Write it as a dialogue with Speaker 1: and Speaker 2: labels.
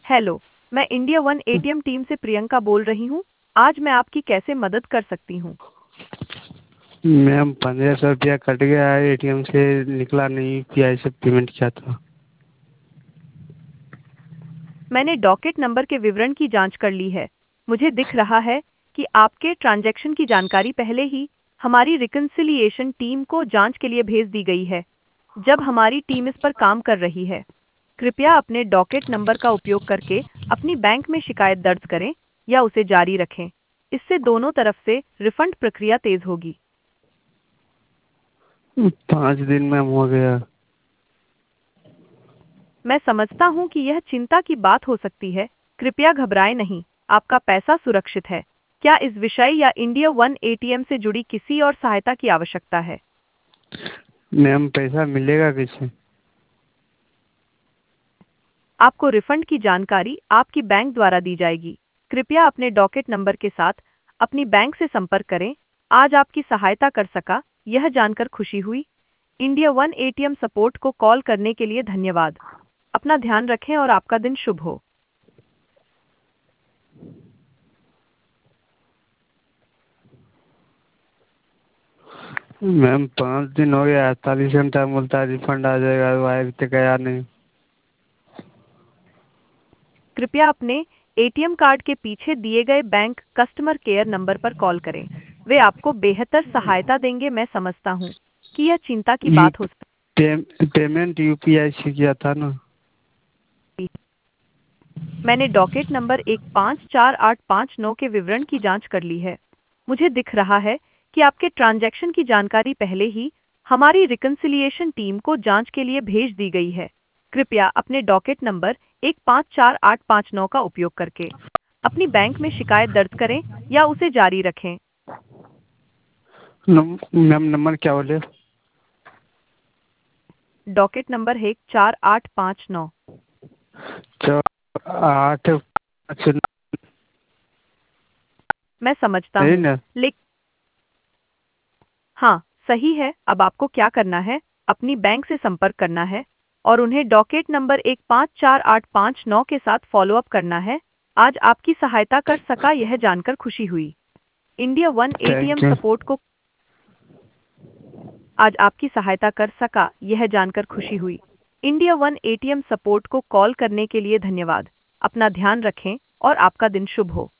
Speaker 1: Hello, मैं India one ATM team से प्रियंका बोल रही हूँ। आज मैं आपकी कैसे मदद कर सकती हूँ?
Speaker 2: मैम 1500 रुपया कट गया है एटीएम से, निकला नहीं, यूपीआई से पेमेंट किया था।
Speaker 1: मैंने डॉकेट नंबर के विवरण की जांच कर ली है। मुझे दिख रहा है कि आपके ट्रांजैक्शन की जानकारी पहले ही हमारी रिकन्सिलिएशन टीम को जांच के लिए भेज दी गई है। जब हमारी टीम इस पर काम कर रही है, कृपया अपने डॉकेट नंबर का उपयोग करके अपनी बैंक में शिकायत दर्ज करें या उसे जारी रखें। इससे दोनों तरफ से रिफंड प्रक्रिया तेज होगी।
Speaker 2: 5 दिन में हो गया।
Speaker 1: मैं समझता हूँ कि यह चिंता की बात हो सकती है। कृपया घबराएं नहीं, आपका पैसा सुरक्षित है। क्या इस विषय या इंडिया वन एटीएम से जुड़ी किसी और सहायता की आवश्यकता है?
Speaker 2: मैम पैसा मिलेगा कैसे?
Speaker 1: आपको रिफंड की जानकारी आपकी बैंक द्वारा दी जाएगी। कृपया अपने डॉकेट नंबर के साथ अपनी बैंक से संपर्क करें। आज आपकी सहायता कर सका, यह जानकर खुशी हुई। इंडिया वन एटीएम सपोर्ट को कॉल करने के लिए धन्यवाद। अपना ध्यान रखें और आपका दिन शुभ हो।
Speaker 2: मैम 5 दिन हो गया, 48 घंटा बोलता है रिफंड आ जाएगा, वो अभी तक आया नहीं।
Speaker 1: कृपया अपने एटीएम कार्ड के पीछे दिए गए बैंक कस्टमर केयर नंबर पर कॉल करें। वे आपको बेहतर सहायता देंगे। मैं समझता हूँ कि यह चिंता की
Speaker 2: यू
Speaker 1: बात हो सकती
Speaker 2: पेमेंट यूपीआई से किया था ना।
Speaker 1: है। मैंने डॉकेट नंबर 154859 के विवरण की जांच कर ली है। मुझे दिख रहा है कि आपके ट्रांजैक्शन की जानकारी पहले ही हमारी रिकन्सिलिएशन टीम को जांच के लिए भेज दी गई है। कृपया अपने डॉकेट नंबर 154859 का उपयोग करके अपनी बैंक में शिकायत दर्ज करें या उसे जारी रखें।
Speaker 2: मैम नंबर क्या बोले?
Speaker 1: डॉकेट नंबर है 4859।
Speaker 2: 8 5।
Speaker 1: मैं समझता
Speaker 2: सही
Speaker 1: हूँ,
Speaker 2: ना?
Speaker 1: लेकिन हाँ, सही है। अब आपको क्या करना है? अपनी बैंक से संपर्क करना है और उन्हें डॉकेट नंबर 154859 के साथ फॉलो अप करना है। आज आपकी सहायता कर सका, यह जानकर खुशी हुई। India one ATM
Speaker 2: thank you.
Speaker 1: Support को आज आपकी सहायता कर सका, यह जानकर खुशी हुई। इंडिया वन एटीएम सपोर्ट को कॉल करने के लिए धन्यवाद। अपना ध्यान रखें और आपका दिन शुभ हो।